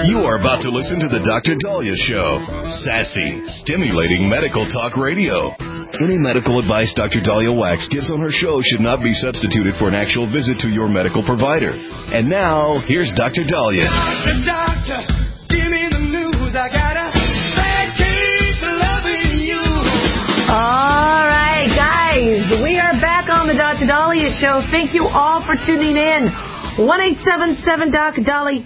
You are about to listen to the Dr. Dahlia Show. Sassy, stimulating medical talk radio. Any medical advice Dr. Dahlia Wax gives on her show should not be substituted for an actual visit to your medical provider. And now, here's Dr. Dahlia. Doctor, give me the news. I got a bad case of loving you. All right, guys, we are back on the Dr. Dahlia Show. Thank you all for tuning in. 1-877-DOC-DALI,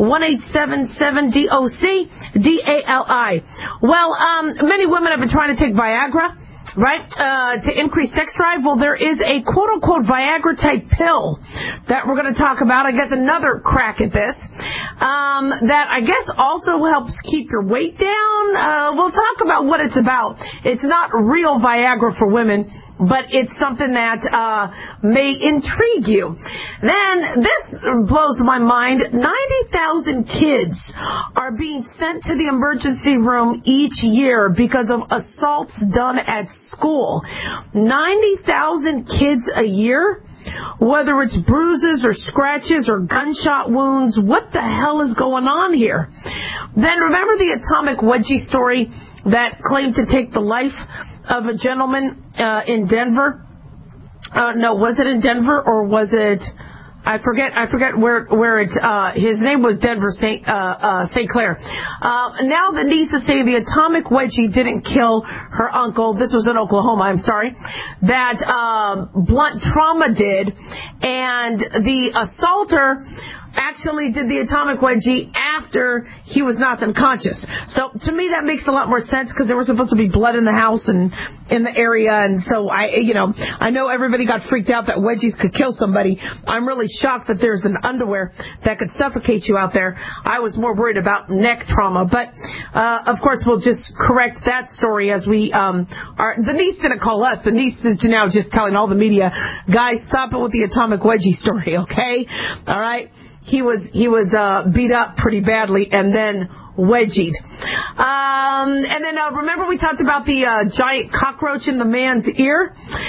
1-877-DOC-DALI. Well, many women have been trying to take Viagra, right, to increase sex drive. Well, there is a quote-unquote Viagra-type pill that we're going to talk about. I guess another crack at this that I guess also helps keep your weight down. We'll talk about what it's about. It's not real Viagra for women, but it's something that may intrigue you. Then this blows my mind. 90,000 kids are being sent to the emergency room each year because of assaults done at school. 90,000 kids a year? Whether it's bruises or scratches or gunshot wounds, what the hell is going on here? Then remember the atomic wedgie story that claimed to take the life of a gentleman in Denver? No, was it in Denver or was it... I forget where it, his name was Denver St. Clair. Now the niece is saying the atomic wedgie didn't kill her uncle. This was in Oklahoma, I'm sorry. That, blunt trauma did. And the assaulter actually did the atomic wedgie after he was knocked unconscious. So to me that makes a lot more sense because there was supposed to be blood in the house and in the area, and so I know everybody got freaked out that wedgies could kill somebody. I'm really shocked that there's an underwear that could suffocate you out there. I was more worried about neck trauma, but of course we'll just correct that story as we the niece didn't call us. The niece is now just telling all the media, guys, stop it with the atomic wedgie story, okay? All right. He was beat up pretty badly and then wedgied. And then remember we talked about the giant cockroach in the man's ear?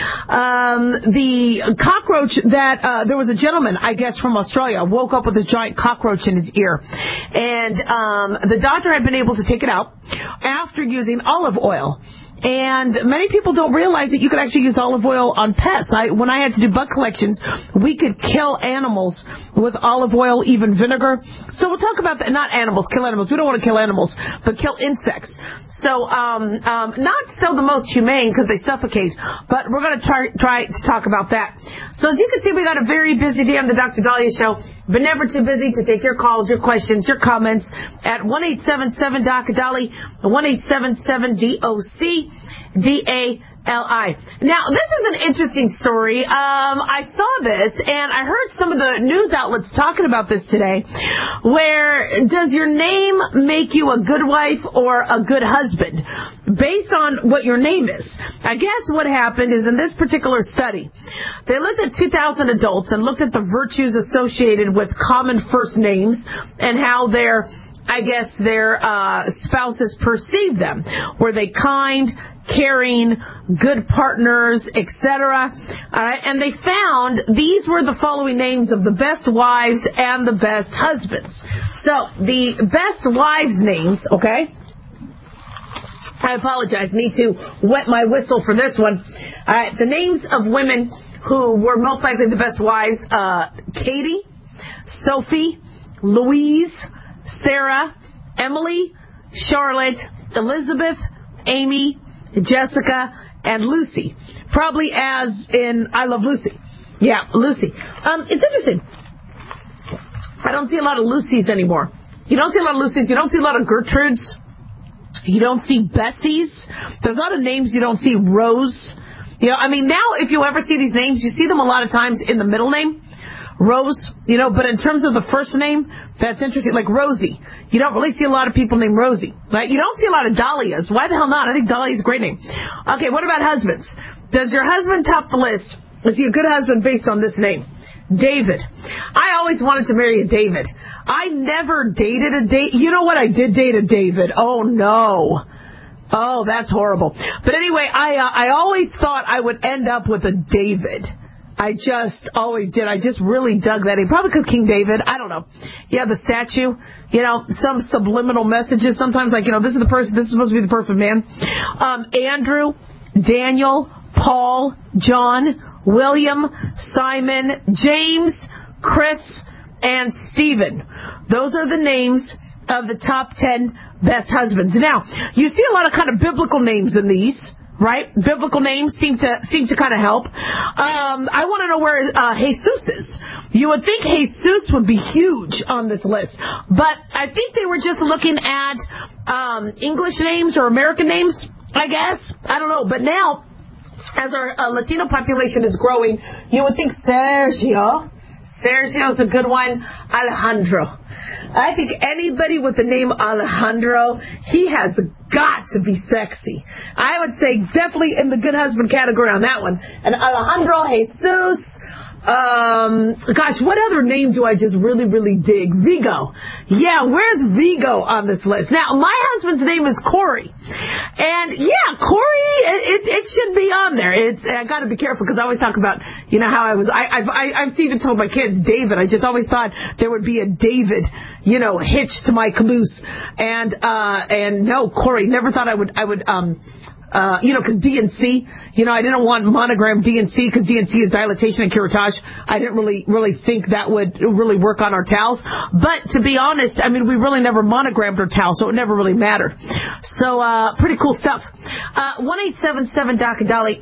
The cockroach that there was a gentleman, I guess from Australia, woke up with a giant cockroach in his ear. And the doctor had been able to take it out after using olive oil. And many people don't realize that you could actually use olive oil on pests. When I had to do bug collections, we could kill animals with olive oil, even vinegar. So we'll talk about that. Not animals, kill animals. We don't want to kill animals, but kill insects. So not still the most humane because they suffocate, but we're going to try to talk about that. So as you can see, we got a very busy day on the Dr. Dahlia Show, but never too busy to take your calls, your questions, your comments at 1-877-DOC-DALI, 1-877-DOC-DALI. Now, this is an interesting story. I saw this, and I heard some of the news outlets talking about this today, where does your name make you a good wife or a good husband? Based on what your name is. I guess what happened is in this particular study, they looked at 2,000 adults and looked at the virtues associated with common first names and how their spouses perceived them. Were they kind, caring, good partners, etc.? And they found these were the following names of the best wives and the best husbands. So the best wives' names, okay? I apologize. Need to wet my whistle for this one. All right, the names of women who were most likely the best wives: Katie, Sophie, Louise, Sarah, Emily, Charlotte, Elizabeth, Amy, Jessica, and Lucy. Probably as in I Love Lucy. Yeah, Lucy. It's interesting. I don't see a lot of Lucys anymore. You don't see a lot of Lucys. You don't see a lot of Gertrudes. You don't see Bessies. There's a lot of names you don't see. Rose. Now if you ever see these names, you see them a lot of times in the middle name. Rose, but in terms of the first name, that's interesting. Like Rosie. You don't really see a lot of people named Rosie. Right? You don't see a lot of Dahlias. Why the hell not? I think Dahlia is a great name. Okay, what about husbands? Does your husband top the list? Is he a good husband based on this name? David. I always wanted to marry a David. I never dated a David. You know what? I did date a David. Oh, no. Oh, that's horrible. But anyway, I always thought I would end up with a David. I just always did. I just really dug that in. Probably because King David, I don't know. Yeah, the statue, some subliminal messages. Sometimes like, this is the person, this is supposed to be the perfect man. Andrew, Daniel, Paul, John, William, Simon, James, Chris, and Stephen. Those are the names of the top 10 best husbands. Now, you see a lot of kind of biblical names in these, right? Biblical names seem to kind of help. I want to know where Jesus is. You would think Jesus would be huge on this list, but I think they were just looking at English names or American names, I guess. I don't know. But now, as our Latino population is growing, you would think Sergio's a good one. Alejandro. I think anybody with the name Alejandro, he has got to be sexy. I would say definitely in the good husband category on that one. And Alejandro, Jesus. Gosh, what other name do I just really, really dig? Vigo. Yeah, where's Vigo on this list? Now, my husband's name is Corey. And yeah, Corey, it should be on there. I gotta be careful because I always talk about, how I've even told my kids David. I just always thought there would be a David, hitched to my caboose. And no, Corey, never thought I would, because DNC, I didn't want monogram DNC because DNC is dilatation and curettage. I didn't really think that would really work on our towels. But to be honest, we really never monogrammed our towels, so it never really mattered. So, pretty cool stuff. 1-877-DOC-DOLLY,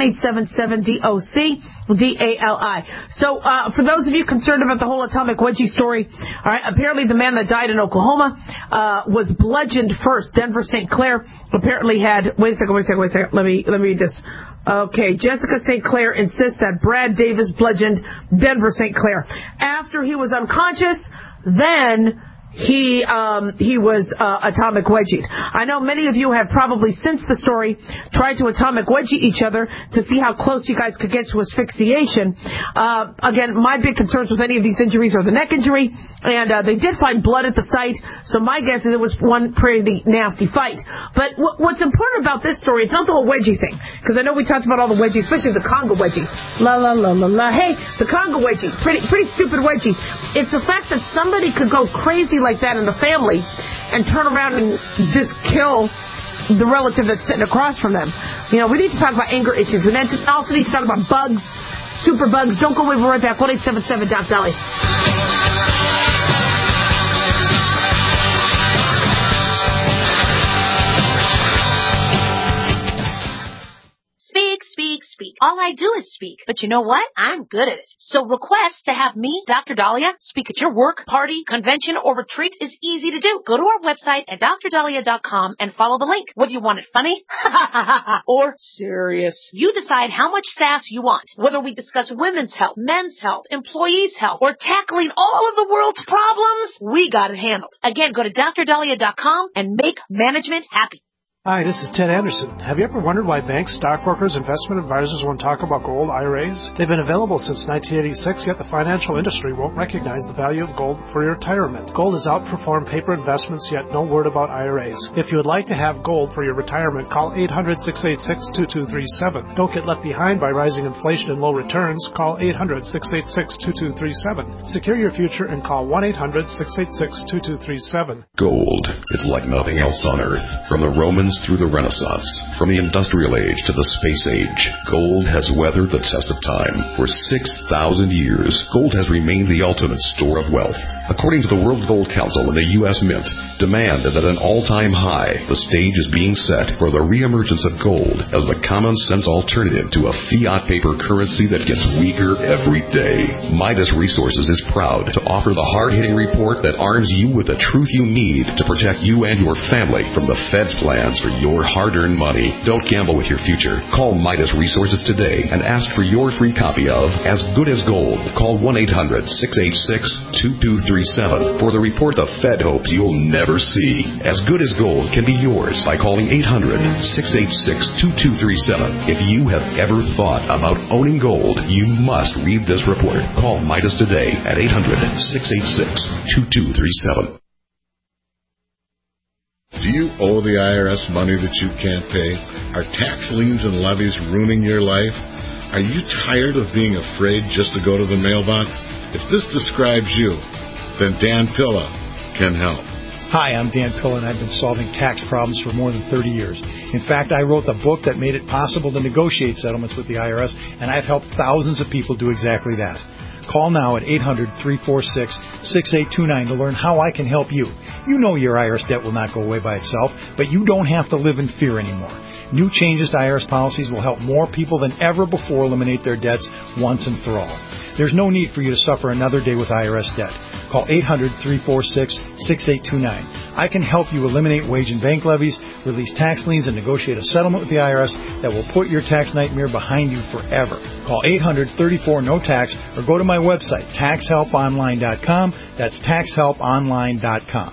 1-877-DOC-DALI. So, for those of you concerned about the whole atomic wedgie story, all right, apparently the man that died in Oklahoma, was bludgeoned first. Denver St. Clair apparently had, wait a second. Let me just. Okay, Jessica St. Clair insists that Brad Davis bludgeoned Denver St. Clair. After he was unconscious, then he was atomic wedgied. I know many of you have probably, since the story, tried to atomic wedgie each other to see how close you guys could get to asphyxiation. Again, my big concerns with any of these injuries are the neck injury, and they did find blood at the site, so my guess is it was one pretty nasty fight. But what's important about this story, it's not the whole wedgie thing, because I know we talked about all the wedgies, especially the Congo wedgie. La la la la la. Hey, the Congo wedgie, pretty stupid wedgie. It's the fact that somebody could go crazy like that in the family and turn around and just kill the relative that's sitting across from them. We need to talk about anger issues. We also need to talk about bugs, super bugs. Don't go away. We're right back. 1-877-DOC-DOLLY. Speak. All I do is speak. But you know what? I'm good at it. So request to have me, Dr. Dahlia, speak at your work, party, convention, or retreat is easy to do. Go to our website at drdahlia.com and follow the link. What do you want it funny? Or serious? You decide how much sass you want. Whether we discuss women's health, men's health, employees' health, or tackling all of the world's problems, we got it handled. Again, go to drdahlia.com and make management happy. Hi, this is Ted Anderson. Have you ever wondered why banks, stockbrokers, investment advisors won't talk about gold IRAs? They've been available since 1986, yet the financial industry won't recognize the value of gold for your retirement. Gold has outperformed paper investments, yet no word about IRAs. If you would like to have gold for your retirement, call 800-686-2237. Don't get left behind by rising inflation and low returns. Call 800-686-2237. Secure your future and call 1-800-686-2237. Gold is like nothing else on Earth. From the Romans through the Renaissance, from the Industrial Age to the Space Age, gold has weathered the test of time. For 6,000 years, gold has remained the ultimate store of wealth. According to the World Gold Council and the U.S. Mint, demand is at an all-time high. The stage is being set for the reemergence of gold as the common-sense alternative to a fiat paper currency that gets weaker every day. Midas Resources is proud to offer the hard-hitting report that arms you with the truth you need to protect you and your family from the Fed's plans for your hard-earned money. Don't gamble with your future. Call Midas Resources today and ask for your free copy of As Good as Gold. Call 1-800-686-2237 for the report the Fed hopes you'll never see. As Good as Gold can be yours by calling 800-686-2237. If you have ever thought about owning gold, you must read this report. Call Midas today at 800-686-2237. Do you owe the IRS money that you can't pay? Are tax liens and levies ruining your life? Are you tired of being afraid just to go to the mailbox? If this describes you, then Dan Pilla can help. Hi, I'm Dan Pilla, and I've been solving tax problems for more than 30 years. In fact, I wrote the book that made it possible to negotiate settlements with the IRS, and I've helped thousands of people do exactly that. Call now at 800-346-6829 to learn how I can help you. You know your IRS debt will not go away by itself, but you don't have to live in fear anymore. New changes to IRS policies will help more people than ever before eliminate their debts once and for all. There's no need for you to suffer another day with IRS debt. Call 800-346-6829. I can help you eliminate wage and bank levies, release tax liens, and negotiate a settlement with the IRS that will put your tax nightmare behind you forever. Call 800-34-NO-TAX or go to my website, taxhelponline.com. That's taxhelponline.com.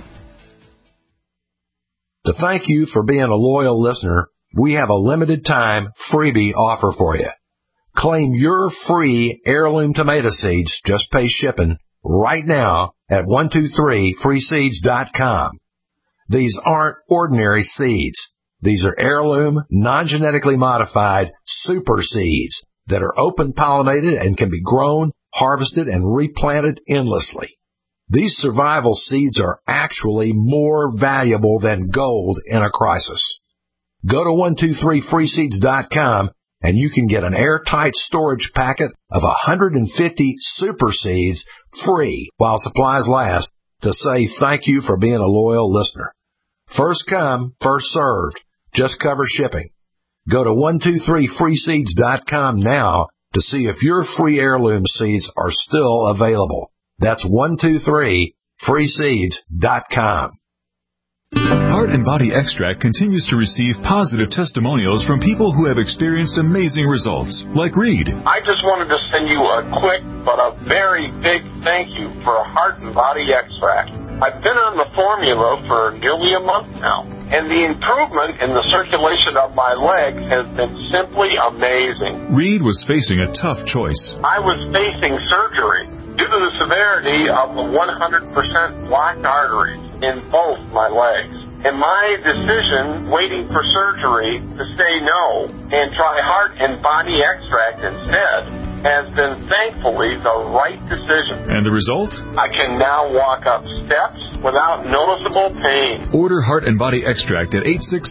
To thank you for being a loyal listener, we have a limited time freebie offer for you. Claim your free heirloom tomato seeds, just pay shipping, right now at 123freeseeds.com. These aren't ordinary seeds. These are heirloom, non-genetically modified super seeds that are open pollinated and can be grown, harvested, and replanted endlessly. These survival seeds are actually more valuable than gold in a crisis. Go to 123freeseeds.com and you can get an airtight storage packet of 150 super seeds free while supplies last to say thank you for being a loyal listener. First come, first served. Just cover shipping. Go to 123freeseeds.com now to see if your free heirloom seeds are still available. That's 123freeseeds.com. Heart and Body Extract continues to receive positive testimonials from people who have experienced amazing results, like Reed. I just wanted to send you a quick but a very big thank you for Heart and Body Extract. I've been on the formula for nearly a month now, and the improvement in the circulation of my legs has been simply amazing. Reed was facing a tough choice. I was facing surgery due to the severity of the 100% blocked arteries in both my legs. And my decision, waiting for surgery, to say no and try Heart and Body Extract instead, has been thankfully the right decision. And the result? I can now walk up steps without noticeable pain. Order Heart and Body Extract at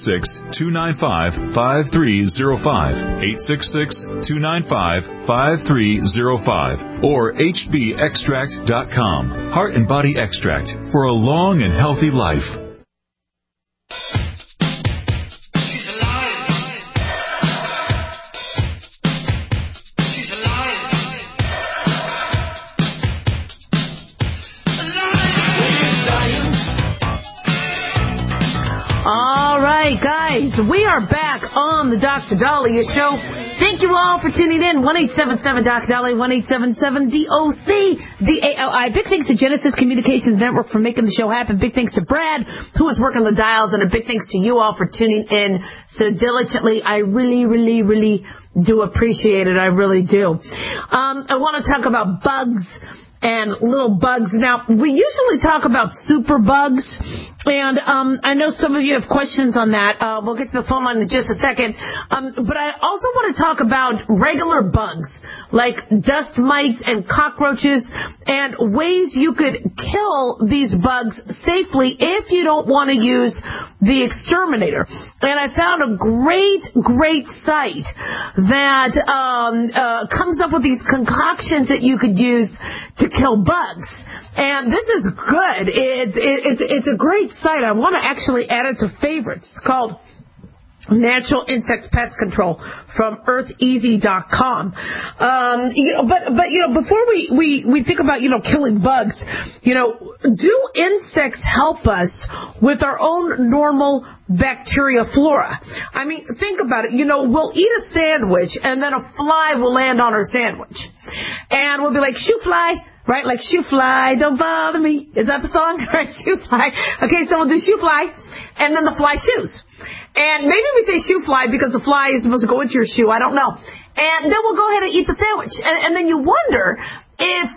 866-295-5305, 866-295-5305, or hbextract.com. Heart and Body Extract for a long and healthy life. Guys, we are back on the Dr. Dahlia Show. Thank you all for tuning in. 1-877-Dr. Dahlia, 1-877-DOC-DALI. Big thanks to Genesis Communications Network for making the show happen. Big thanks to Brad, who is working the dials, and a big thanks to you all for tuning in so diligently. I really, really, really do appreciate it. I really do. I want to talk about bugs and little bugs. Now, we usually talk about super bugs, and I know some of you have questions on that. We'll get to the phone line in just a second. But I also want to talk about regular bugs, like dust mites and cockroaches, and ways you could kill these bugs safely if you don't want to use the exterminator. And I found a great site that comes up with these concoctions that you could use to kill bugs. And this is good. It's a great site. I want to actually add it to favorites. It's called Natural Insect Pest Control from eartheasy.com. But before we think about, killing bugs, do insects help us with our own normal bacteria flora? I mean, think about it. We'll eat a sandwich and then a fly will land on our sandwich. And we'll be like, shoo fly. Right? Like, shoo fly, don't bother me. Is that the song? Right? Shoo fly. Okay, so we'll do shoo fly, and then the fly shoos. And maybe we say shoo fly because the fly is supposed to go into your shoe. I don't know. And then we'll go ahead and eat the sandwich. And then you wonder if,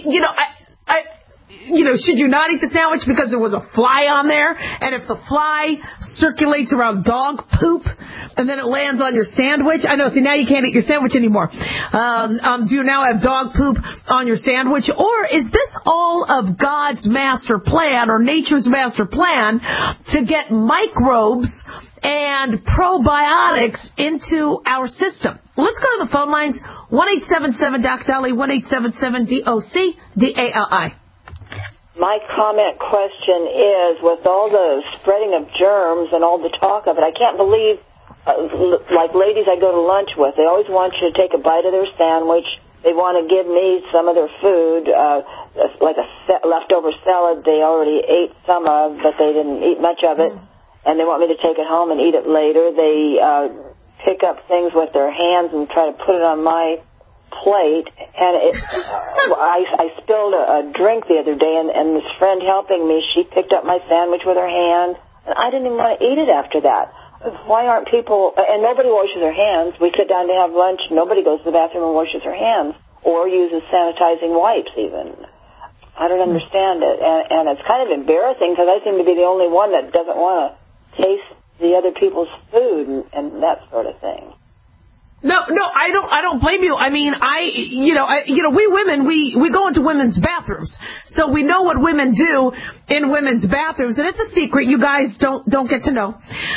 should you not eat the sandwich because there was a fly on there? And if the fly circulates around dog poop, and then it lands on your sandwich. I know, see, now you can't eat your sandwich anymore. Do you now have dog poop on your sandwich? Or is this all of God's master plan or nature's master plan to get microbes and probiotics into our system? Let's go to the phone lines. 1-877-DOC-DALI, 1-877-DOC-DALI. My comment question is, with all the spreading of germs and all the talk of it, I can't believe, like ladies I go to lunch with, they always want you to take a bite of their sandwich. They want to give me some of their food, like a leftover salad they already ate some of, but they didn't eat much of it. And they want me to take it home and eat it later. They pick up things with their hands and try to put it on my plate. And I spilled a drink the other day, and this friend helping me, she picked up my sandwich with her hand, and I didn't even want to eat it after that. Why aren't people, and nobody washes their hands. We sit down to have lunch, nobody goes to the bathroom and washes their hands, or uses sanitizing wipes even. I don't understand it, and it's kind of embarrassing because I seem to be the only one that doesn't want to taste the other people's food and that sort of thing. No, I don't blame you. I mean, we women, we go into women's bathrooms, so we know what women do in women's bathrooms, and it's a secret you guys don't get to know.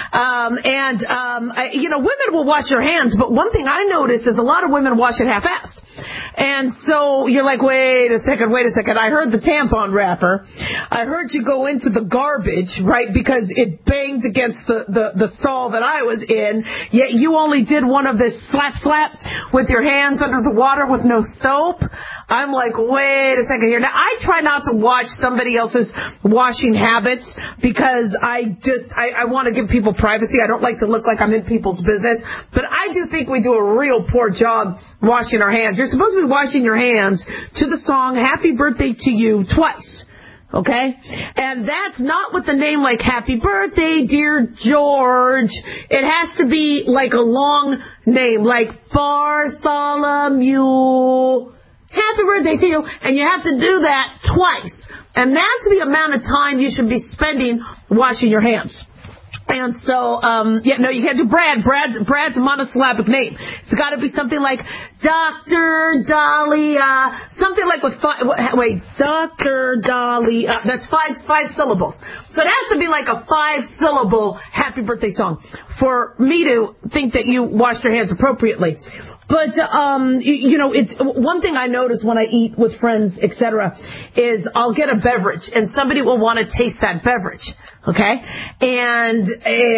Women will wash their hands, but one thing I notice is a lot of women wash it half-assed. And so you're like, wait a second. I heard the tampon wrapper. I heard you go into the garbage, right, because it banged against the stall that I was in, yet you only did one of this slap with your hands under the water with no soap. I'm like, wait a second here. Now, I try not to watch somebody else's washing habits because I want to give people privacy. I don't like to look like I'm in people's business. But I do think we do a real poor job washing our hands. You're supposed to be washing your hands to the song Happy Birthday to You twice. Okay? And that's not with the name like Happy Birthday, Dear George. It has to be like a long name, like Bartholomew. Happy Birthday to you. And you have to do that twice. And that's the amount of time you should be spending washing your hands. And so, you can't do Brad. Brad's a monosyllabic name. It's got to be something like Dr. Dahlia, something like with Dr. Dahlia. That's five syllables. So it has to be like a 5-syllable happy birthday song for me to think that you washed your hands appropriately. But, it's one thing I notice when I eat with friends, etc., is I'll get a beverage and somebody will want to taste that beverage. Okay? And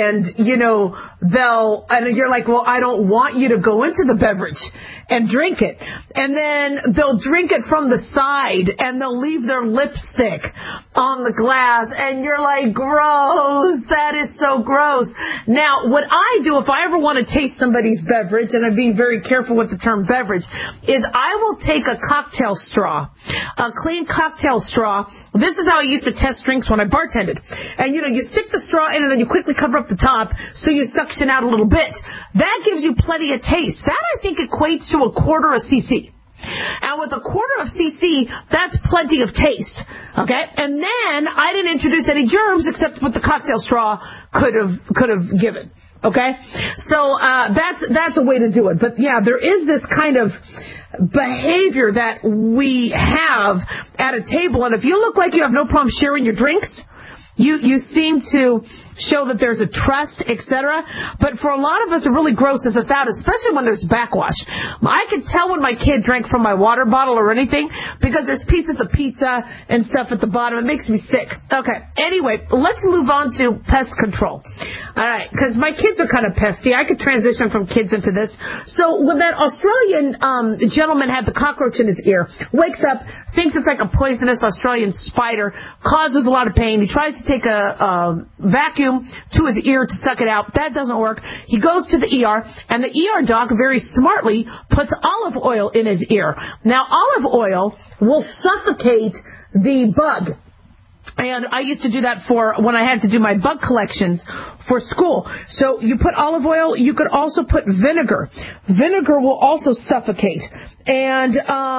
you're like, well, I don't want you to go into the beverage and drink it. And then they'll drink it from the side and they'll leave their lipstick on the glass. And you're like, gross. That is so gross. Now, what I do if I ever want to taste somebody's beverage, and I'm being very careful with the term beverage, is I will take a cocktail straw, a clean cocktail straw. This is how I used to test drinks when I bartended. And, you stick the straw in and then you quickly cover up the top so you suction out a little bit. That gives you plenty of taste. That, I think, equates to a quarter of cc. And with a quarter of cc, that's plenty of taste. Okay? And then I didn't introduce any germs except what the cocktail straw could have given. Okay? So that's a way to do it. But yeah, there is this kind of behavior that we have at a table, and if you look like you have no problem sharing your drinks, you seem to show that there's a trust, etc. But for a lot of us, it really grosses us out, especially when there's backwash. I can tell when my kid drank from my water bottle or anything because there's pieces of pizza and stuff at the bottom. It makes me sick. Okay. Anyway, let's move on to pest control. All right, because my kids are kind of pesty. I could transition from kids into this. So when that Australian gentleman had the cockroach in his ear, wakes up, thinks it's like a poisonous Australian spider, causes a lot of pain. He tries to take a vacuum to his ear to suck it out. That doesn't work. He goes to the ER, and the ER doc very smartly puts olive oil in his ear. Now, olive oil will suffocate the bug. And I used to do that for when I had to do my bug collections for school. So you put olive oil. You could also put vinegar. Vinegar will also suffocate. And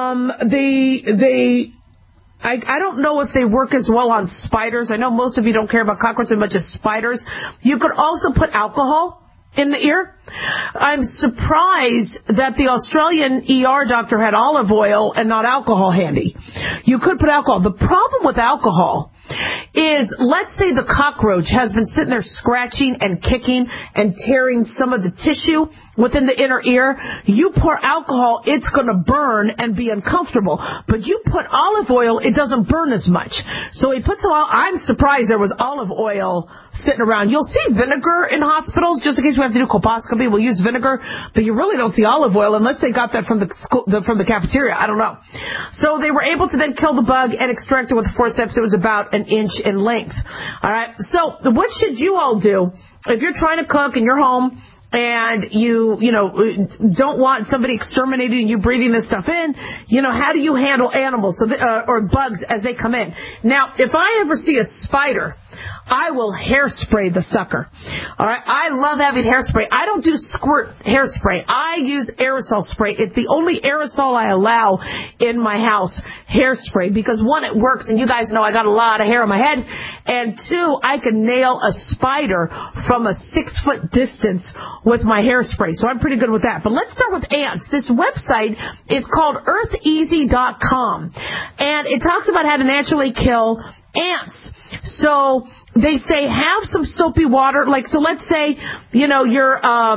I don't know if they work as well on spiders. I know most of you don't care about cockroaches as much as spiders. You could also put alcohol in the ear. I'm surprised that the Australian ER doctor had olive oil and not alcohol handy. You could put alcohol. The problem with alcohol is, let's say the cockroach has been sitting there scratching and kicking and tearing some of the tissue within the inner ear. You pour alcohol, it's going to burn and be uncomfortable. But you put olive oil, it doesn't burn as much. So he puts some oil. I'm surprised there was olive oil sitting around. You'll see vinegar in hospitals, just in case we have to do colposcopy. We'll use vinegar, but you really don't see olive oil unless they got that from the cafeteria. I don't know. So they were able to then kill the bug and extract it with forceps. It was about an inch in length. All right. So what should you all do if you're trying to cook in your home and you don't want somebody exterminating you breathing this stuff in? How do you handle animals or bugs as they come in? Now, if I ever see a spider, I will hairspray the sucker. All right. I love having hairspray. I don't do squirt hairspray. I use aerosol spray. It's the only aerosol I allow in my house, hairspray, because one, it works, and you guys know I got a lot of hair on my head, and two, I can nail a spider from a 6-foot distance with my hairspray. So I'm pretty good with that. But let's start with ants. This website is called eartheasy.com, and it talks about how to naturally kill ants. So they say have some soapy water. So let's say, you're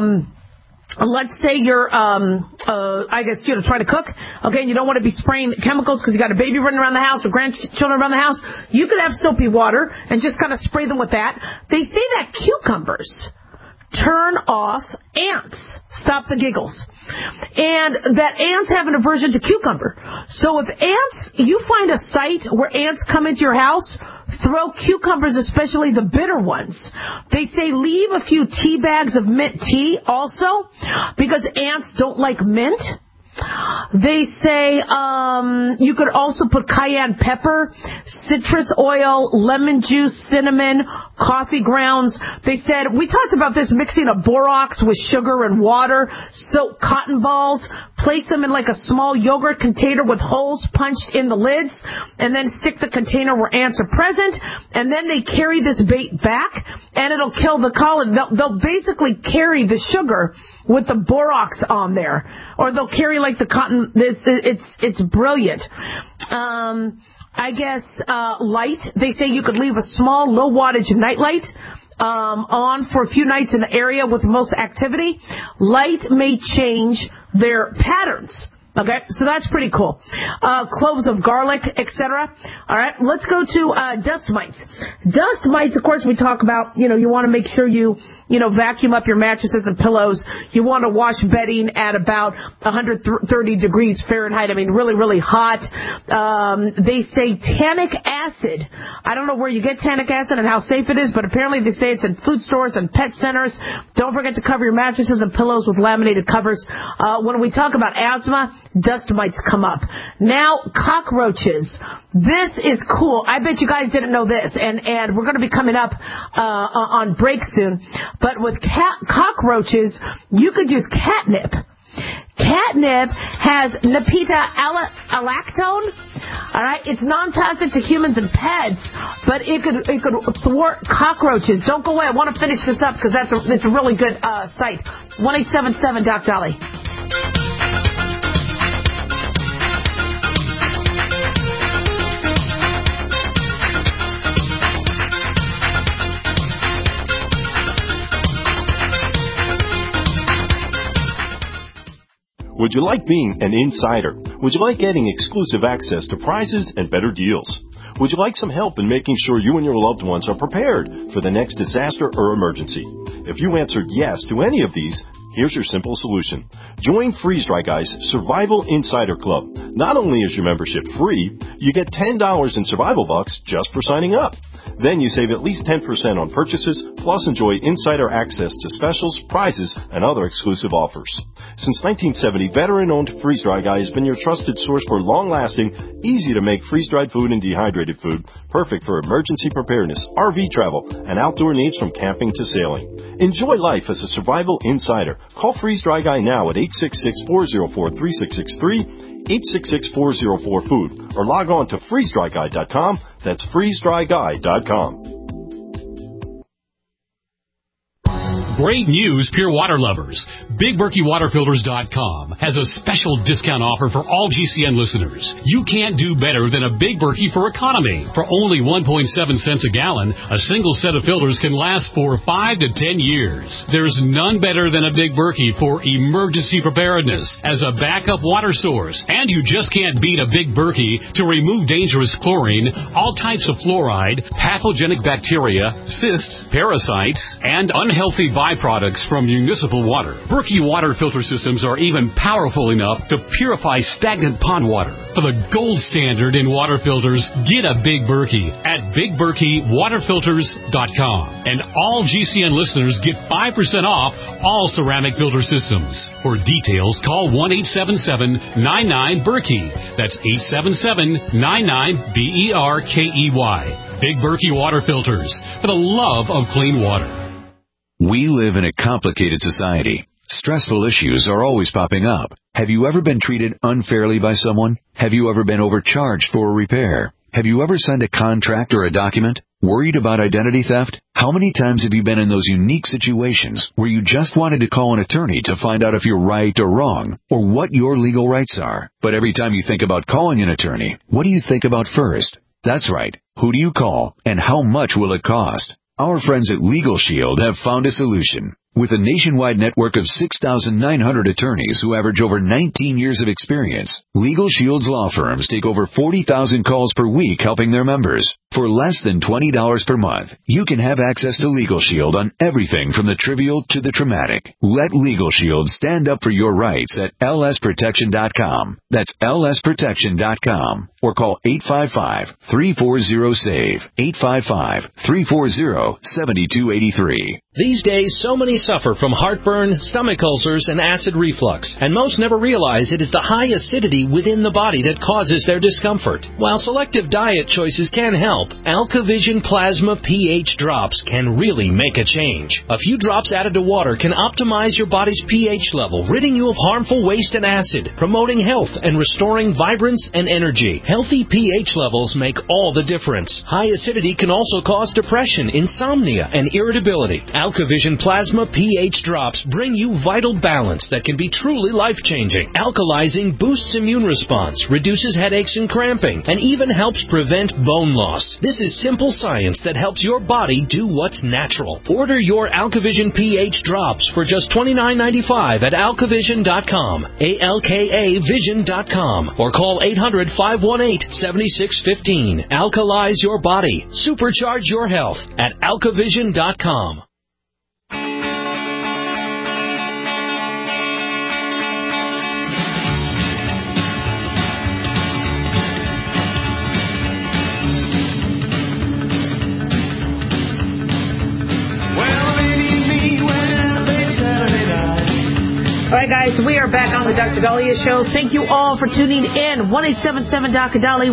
trying to cook, okay, and you don't want to be spraying chemicals because you got a baby running around the house or grandchildren around the house. You could have soapy water and just kind of spray them with that. They say that cucumbers turn off ants. Stop the giggles. And that ants have an aversion to cucumber. So if you find a site where ants come into your house, throw cucumbers, especially the bitter ones. They say leave a few tea bags of mint tea also, because ants don't like mint. They say you could also put cayenne pepper, citrus oil, lemon juice, cinnamon, coffee grounds. They said, we talked about this, mixing a borax with sugar and water, soak cotton balls, place them in like a small yogurt container with holes punched in the lids, and then stick the container where ants are present, and then they carry this bait back, and it'll kill the colony. They'll basically carry the sugar with the borax on there, or they'll carry like the cotton. It's brilliant. I guess light. They say you could leave a small low wattage night light on for a few nights in the area with most activity. Light may change their patterns. Okay, so that's pretty cool. Cloves of garlic, etc. All right, let's go to dust mites. Dust mites, of course, we talk about, you want to make sure you vacuum up your mattresses and pillows. You want to wash bedding at about 130 degrees Fahrenheit. I mean, really, really hot. They say tannic acid. I don't know where you get tannic acid and how safe it is, but apparently they say it's in food stores and pet centers. Don't forget to cover your mattresses and pillows with laminated covers. When we talk about asthma, dust mites come up. Now, cockroaches. This is cool. I bet you guys didn't know this, and we're going to be coming up on break soon. But with cockroaches, you could use catnip. Catnip has Nepeta alactone. All right, it's non-toxic to humans and pets, but it could thwart cockroaches. Don't go away. I want to finish this up because it's a really good site. 1-877 Doc Dolly. Would you like being an insider? Would you like getting exclusive access to prizes and better deals? Would you like some help in making sure you and your loved ones are prepared for the next disaster or emergency? If you answered yes to any of these, here's your simple solution. Join Freeze Dry Guy's Survival Insider Club. Not only is your membership free, you get $10 in survival bucks just for signing up. Then you save at least 10% on purchases, plus enjoy insider access to specials, prizes, and other exclusive offers. Since 1970, veteran-owned Freeze Dry Guy has been your trusted source for long-lasting, easy-to-make freeze-dried food and dehydrated food, perfect for emergency preparedness, RV travel, and outdoor needs from camping to sailing. Enjoy life as a survival insider. Call Freeze Dry Guy now at 866-404-3663, 866-404-FOOD, or log on to freezedryguy.com. That's freezedryguy.com. Great news, pure water lovers. BigBerkeyWaterFilters.com has a special discount offer for all GCN listeners. You can't do better than a Big Berkey for economy. For only 1.7 cents a gallon, a single set of filters can last for 5 to 10 years. There's none better than a Big Berkey for emergency preparedness as a backup water source. And you just can't beat a Big Berkey to remove dangerous chlorine, all types of fluoride, pathogenic bacteria, cysts, parasites, and unhealthy byproducts from municipal water. Berkey water filter systems are even powerful enough to purify stagnant pond water. For the gold standard in water filters, get a Big Berkey at BigBerkeyWaterFilters.com. And all GCN listeners get 5% off all ceramic filter systems. For details, call 1-877-99-BERKEY. That's 877-99-BERKEY. Big Berkey Water Filters, for the love of clean water. We live in a complicated society. Stressful issues are always popping up. Have you ever been treated unfairly by someone? Have you ever been overcharged for a repair? Have you ever signed a contract or a document? Worried about identity theft? How many times have you been in those unique situations where you just wanted to call an attorney to find out if you're right or wrong, or what your legal rights are? But every time you think about calling an attorney, what do you think about first? That's right. Who do you call, and how much will it cost? Our friends at Legal Shield have found a solution. With a nationwide network of 6,900 attorneys who average over 19 years of experience, Legal Shield's law firms take over 40,000 calls per week helping their members. For less than $20 per month, you can have access to Legal Shield on everything from the trivial to the traumatic. Let Legal Shield stand up for your rights at lsprotection.com. That's lsprotection.com. Or call 855-340-SAVE, 855-340-7283. These days, so many suffer from heartburn, stomach ulcers, and acid reflux, and most never realize it is the high acidity within the body that causes their discomfort. While selective diet choices can help, AlkaVision Plasma pH drops can really make a change. A few drops added to water can optimize your body's pH level, ridding you of harmful waste and acid, promoting health and restoring vibrance and energy. Healthy pH levels make all the difference. High acidity can also cause depression, insomnia, and irritability. AlkaVision Plasma pH drops bring you vital balance that can be truly life-changing. Alkalizing boosts immune response, reduces headaches and cramping, and even helps prevent bone loss. This is simple science that helps your body do what's natural. Order your AlkaVision pH drops for just $29.95 at alkavision.com, ALKAvision.com, or call 800-518-7615. Alkalize your body. Supercharge your health at alkavision.com. All right, guys, we are back on the Dr. Dahlia Show. Thank you all for tuning in. 1-877-Dr. Dahlia,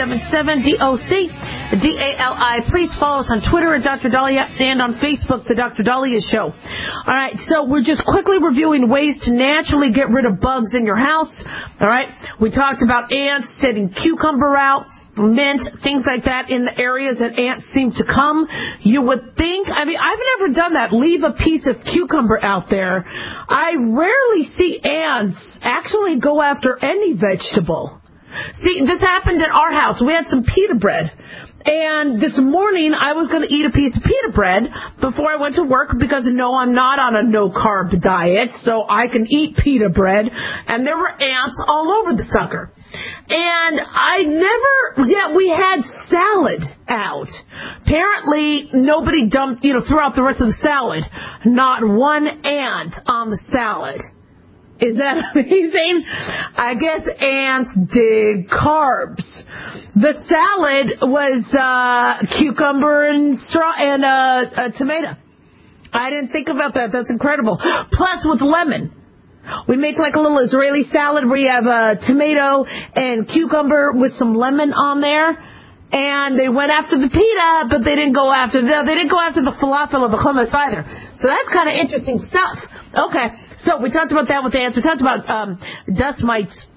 1-877-DOC-DALI. Please follow us on Twitter at Dr. Dahlia and on Facebook, The Dr. Dahlia Show. All right, so we're just quickly reviewing ways to naturally get rid of bugs in your house. All right, we talked about ants, setting cucumber out, mint, things like that in the areas that ants seem to come. You would think, I've never done that, leave a piece of cucumber out there. I rarely see ants actually go after any vegetable. See, this happened at our house. We had some pita bread. And this morning, I was going to eat a piece of pita bread before I went to work because, no, I'm not on a no-carb diet, so I can eat pita bread. And there were ants all over the sucker. And we had salad out. Apparently, nobody dumped, threw out the rest of the salad. Not one ant on the salad. Is that amazing? I guess ants dig carbs. The salad was cucumber and a tomato. I didn't think about that. That's incredible. Plus with lemon. We make like a little Israeli salad where you have a tomato and cucumber with some lemon on there. And they went after the pita, but they didn't go after the falafel or the hummus either. So that's kind of interesting stuff. Okay, so we talked about that with ants. We talked about dust mites.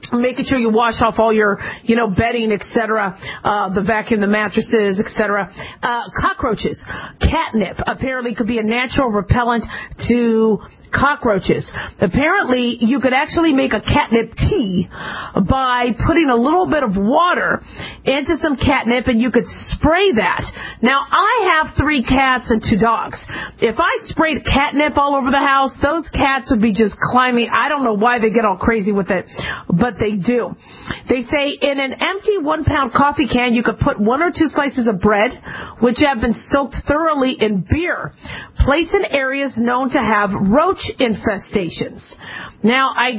making sure you wash off all your, bedding, etc., the vacuum, the mattresses, etc. Cockroaches. Catnip apparently could be a natural repellent to cockroaches. Apparently, you could actually make a catnip tea by putting a little bit of water into some catnip, and you could spray that. Now, I have 3 cats and 2 dogs. If I sprayed catnip all over the house, those cats would be just climbing. I don't know why they get all crazy with it, but they do. They say in an empty 1-pound coffee can, you could put 1 or 2 slices of bread, which have been soaked thoroughly in beer. Place in areas known to have roach infestations. Now, I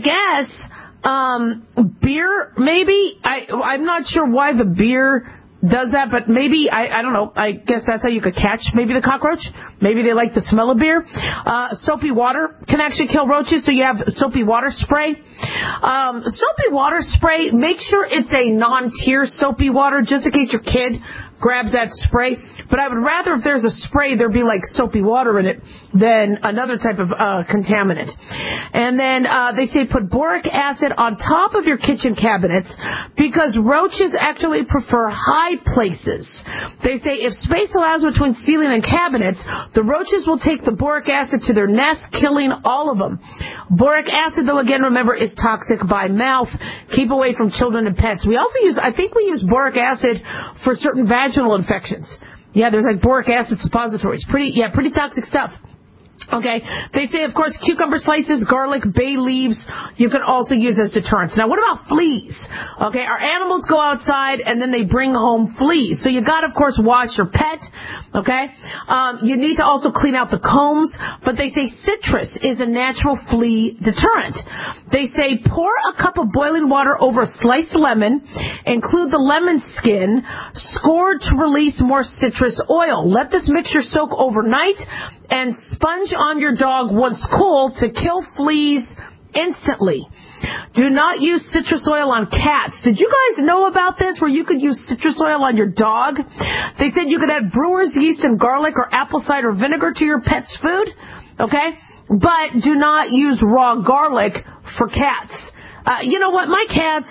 guess beer, maybe. I'm not sure why the beer does that, but maybe, I don't know, I guess that's how you could catch maybe the cockroach. Maybe they like the smell of beer. Soapy water can actually kill roaches, so you have soapy water spray. Soapy water spray, make sure it's a non-tier soapy water, just in case your kid grabs that spray. But I would rather, if there's a spray, there be like soapy water in it than another type of contaminant. And then they say put boric acid on top of your kitchen cabinets because roaches actually prefer high places. They say if space allows between ceiling and cabinets, the roaches will take the boric acid to their nest, killing all of them. Boric acid, though, again, remember, is toxic by mouth. Keep away from children and pets. We also use, I think we use boric acid for certain vaginal infections. Yeah, there's like boric acid suppositories. Pretty toxic stuff. Okay, they say, of course, cucumber slices, garlic, bay leaves, you can also use as deterrents. Now, what about fleas? Okay, our animals go outside and then they bring home fleas. So you got to, of course, wash your pet. Okay, you need to also clean out the combs. But they say citrus is a natural flea deterrent. They say pour a cup of boiling water over a sliced lemon, include the lemon skin, score to release more citrus oil. Let this mixture soak overnight and sponge on your dog once cool to kill fleas instantly. Do not use citrus oil on cats. Did you guys know about this, where you could use citrus oil on your dog? They said you could add brewer's yeast and garlic or apple cider vinegar to your pet's food. Okay? But do not use raw garlic for cats. You know what? My cats,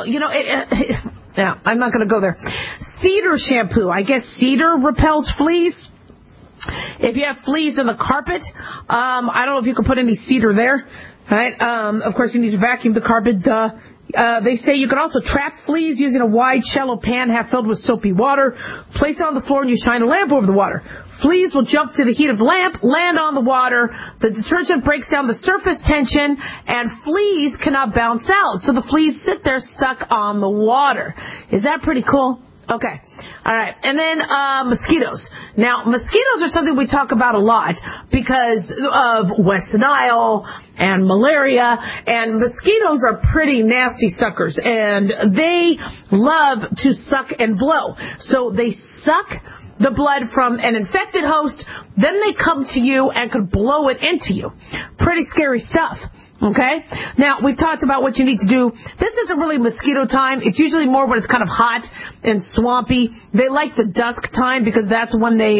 yeah, I'm not going to go there. Cedar shampoo. I guess cedar repels fleas. If you have fleas in the carpet, I don't know if you can put any cedar there. Right? Of course, you need to vacuum the carpet. They say you can also trap fleas using a wide, shallow pan half filled with soapy water. Place it on the floor and you shine a lamp over the water. Fleas will jump to the heat of the lamp, land on the water. The detergent breaks down the surface tension, and fleas cannot bounce out. So the fleas sit there stuck on the water. Is that pretty cool? Okay. All right. And then mosquitoes. Now, mosquitoes are something we talk about a lot because of West Nile and malaria. And mosquitoes are pretty nasty suckers. And they love to suck and blow. So they suck the blood from an infected host. Then they come to you and could blow it into you. Pretty scary stuff. Okay? Now, we've talked about what you need to do. This isn't really mosquito time. It's usually more when it's kind of hot and swampy. They like the dusk time because that's when they,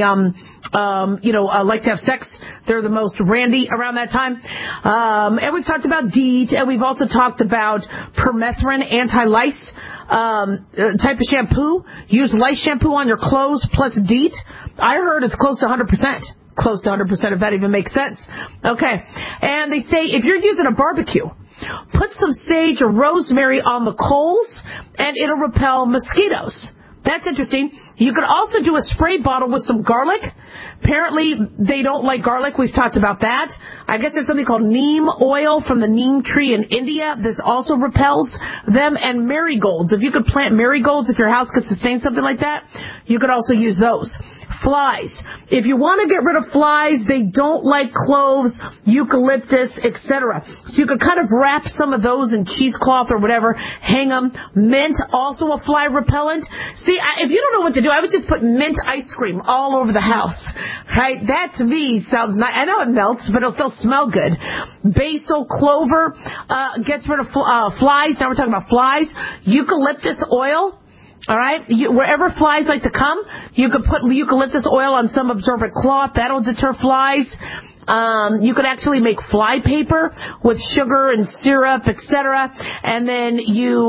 like to have sex. They're the most randy around that time. And we've talked about DEET, and we've also talked about permethrin anti-lice type of shampoo. Use lice shampoo on your clothes plus DEET. I heard it's close to 100%. Close to 100%, if that even makes sense. Okay. And they say if you're using a barbecue, put some sage or rosemary on the coals, and it'll repel mosquitoes. That's interesting. You could also do a spray bottle with some garlic. Apparently, they don't like garlic. We've talked about that. I guess there's something called neem oil from the neem tree in India. This also repels them. And marigolds. If you could plant marigolds, if your house could sustain something like that, you could also use those. Flies. If you want to get rid of flies, they don't like cloves, eucalyptus, etc. So you could kind of wrap some of those in cheesecloth or whatever, hang them. Mint, also a fly repellent. See, if you don't know what to do, I would just put mint ice cream all over the house. Right? That to me sounds nice. I know it melts, but it'll still smell good. Basil, clover, gets rid of flies. Now we're talking about flies. Eucalyptus oil. All right? Wherever flies like to come, you could put eucalyptus oil on some absorbent cloth. That'll deter flies. You could actually make fly paper with sugar and syrup, etc. And then you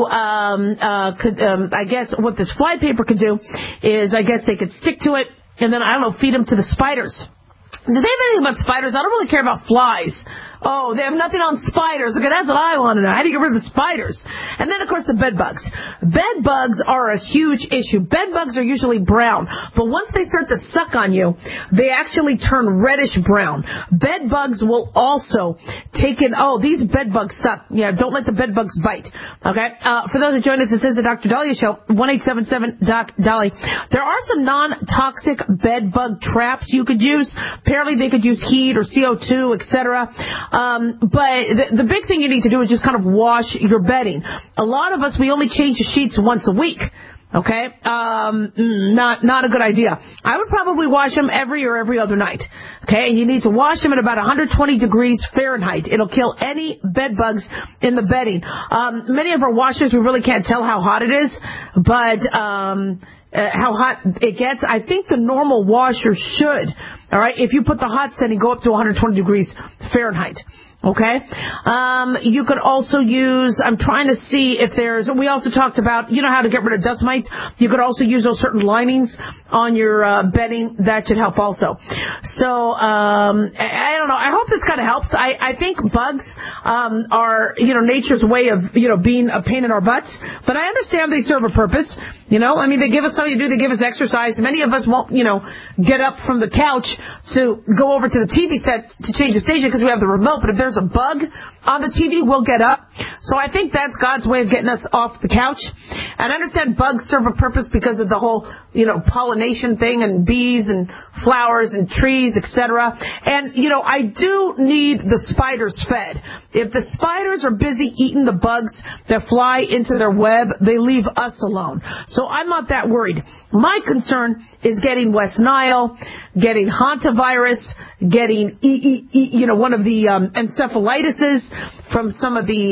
I guess what this fly paper could do is, I guess they could stick to it and then, I don't know, feed them to the spiders. Do they have anything about spiders? I don't really care about flies. Oh, they have nothing on spiders. Okay, that's what I want to know. How do you get rid of the spiders? And then, of course, the bed bugs. Bed bugs are a huge issue. Bed bugs are usually brown, but once they start to suck on you, they actually turn reddish brown. Bed bugs will also take in, these bed bugs suck. Yeah, don't let the bed bugs bite. Okay? For those who join us, this is the Dr. Dahlia Show, 1-877-DOC-DOLLY. There are some non-toxic bed bug traps you could use. Apparently, they could use heat or CO2, etc. But the big thing you need to do is just kind of wash your bedding. A lot of us, we only change the sheets once a week. Okay? Not a good idea. I would probably wash them every or every other night. Okay? And you need to wash them at about 120 degrees Fahrenheit. It'll kill any bed bugs in the bedding. Many of our washers, we really can't tell how hot it is, but how hot it gets. I think the normal washer should. All right? If you put the hot setting, go up to 120 degrees Fahrenheit. Okay? You could also use, I'm trying to see if we also talked about, how to get rid of dust mites. You could also use those certain linings on your bedding. That should help also. So, I don't know. I hope this kind of helps. I think bugs are, nature's way of, being a pain in our butts. But I understand they serve a purpose. They give us something to do. They give us exercise. Many of us won't, get up from the couch to go over to the TV set to change the station because we have the remote. But if there's a bug on the TV, we'll get up. So I think that's God's way of getting us off the couch. And I understand bugs serve a purpose because of the whole, pollination thing and bees and flowers and trees, etc. And, I do need the spiders fed. If the spiders are busy eating the bugs that fly into their web, they leave us alone. So I'm not that worried. My concern is getting West Nile, getting hantavirus, getting one of the encephalitises from some of the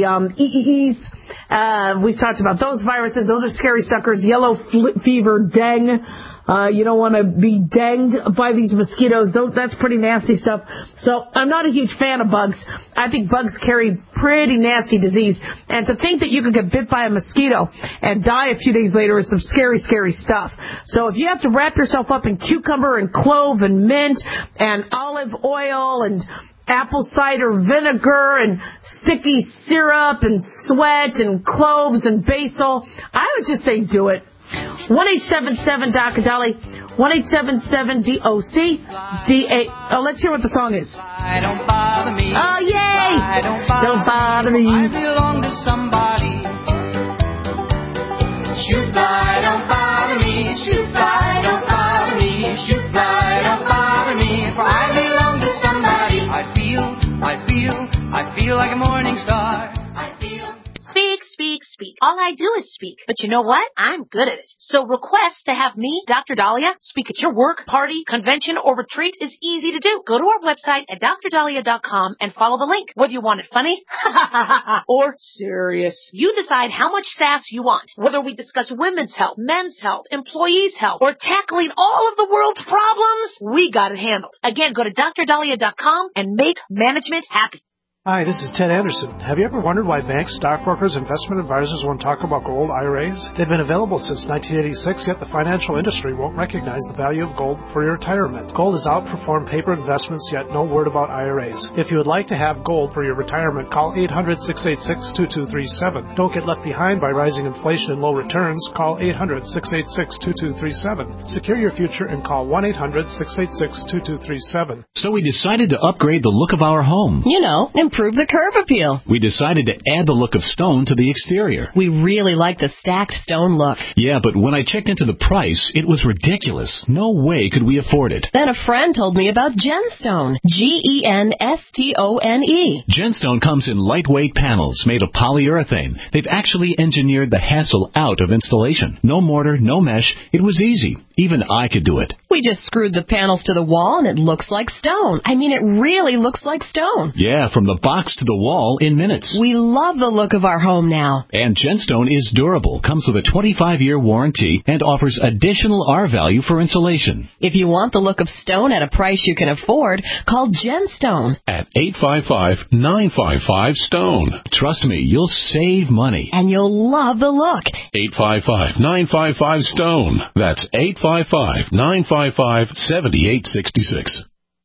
EEEs. We've talked about those viruses. Those are scary suckers. Yellow fever, dengue. You don't want to be danged by these mosquitoes. That's pretty nasty stuff. So I'm not a huge fan of bugs. I think bugs carry pretty nasty disease. And to think that you could get bit by a mosquito and die a few days later is some scary, scary stuff. So if you have to wrap yourself up in cucumber and clove and mint and olive oil and apple cider vinegar and sticky syrup and sweat and cloves and basil, I would just say do it. 1-877-DOC-DOLLY, 1-877-DOC-DA. Oh, let's hear what the song is. Don't bother me. Oh, yay! Don't bother me. I belong to somebody. Shoot fly, don't bother me. Shoot fly, don't bother me. Shoot fly, don't bother me. For I belong to somebody. I feel like a morning star. Speak. All I do is speak. But you know what? I'm good at it. So request to have me, Dr. Dahlia, speak at your work, party, convention, or retreat is easy to do. Go to our website at drdahlia.com and follow the link. Whether you want it funny or serious, you decide how much sass you want. Whether we discuss women's health, men's health, employees' health, or tackling all of the world's problems, we got it handled. Again, go to drdahlia.com and make management happy. Hi, this is Ted Anderson. Have you ever wondered why banks, stockbrokers, investment advisors won't talk about gold IRAs? They've been available since 1986, yet the financial industry won't recognize the value of gold for your retirement. Gold has outperformed paper investments, yet no word about IRAs. If you would like to have gold for your retirement, call 800-686-2237. Don't get left behind by rising inflation and low returns. Call 800-686-2237. Secure your future and call 1-800-686-2237. So we decided to upgrade the look of our home. Improve the curb appeal. We decided to add the look of stone to the exterior. We really like the stacked stone look. Yeah, but when I checked into the price, it was ridiculous. No way could we afford it. Then a friend told me about Genstone. Genstone. Genstone comes in lightweight panels made of polyurethane. They've actually engineered the hassle out of installation. No mortar, no mesh. It was easy. Even I could do it. We just screwed the panels to the wall and it looks like stone. I mean, it really looks like stone. Yeah, from the box to the wall in minutes. We love the look of our home now. And Genstone is durable, comes with a 25-year warranty, and offers additional R-value for insulation. If you want the look of stone at a price you can afford, call Genstone at 855-955-STONE. Trust me, you'll save money. And you'll love the look. 855-955-STONE. That's 855-955-7866.